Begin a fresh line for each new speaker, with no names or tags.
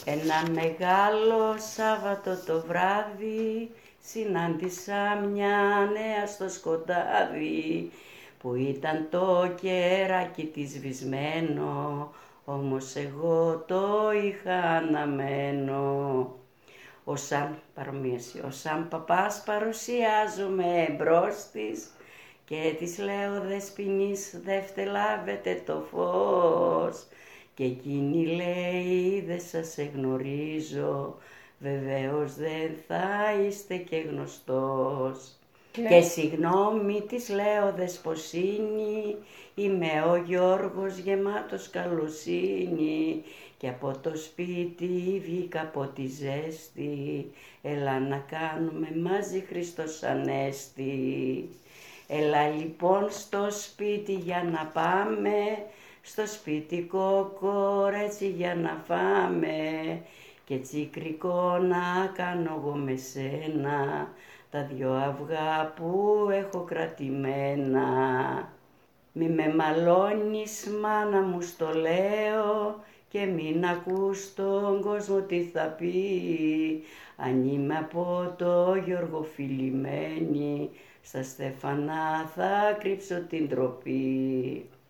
Ένα μεγάλο Σάββατο το βράδυ συνάντησα μια νέα στο σκοτάδι που ήταν το κεράκι της σβησμένο, όμως εγώ το είχα αναμένο. Ως σαν παπάς παρουσιάζομαι εμπρός της και της λέω δεσποινής δε φτελάβετε το φως. Και εκείνη λέει δεν σας εγνωρίζω, βεβαίως δεν θα είστε και γνωστός. Και συγγνώμη της λέω δεσποσίνη, είμαι ο Γιώργος γεμάτος καλοσύνη και από το σπίτι βγήκα από τη ζέστη, έλα να κάνουμε μαζί Χριστός Ανέστη. Έλα λοιπόν στο σπίτι για να πάμε, στο σπίτι κορέτσι για να φάμε και τσικρικό να κάνω εγώ με σένα τα δυο αυγά που έχω κρατημένα. Μη με μαλώνεις μάνα μου στο λέω και μην ακούς τον κόσμο τι θα πει. Αν είμαι από το Γιώργο φιλημένη, στα στέφανα θα κρύψω την τροπή.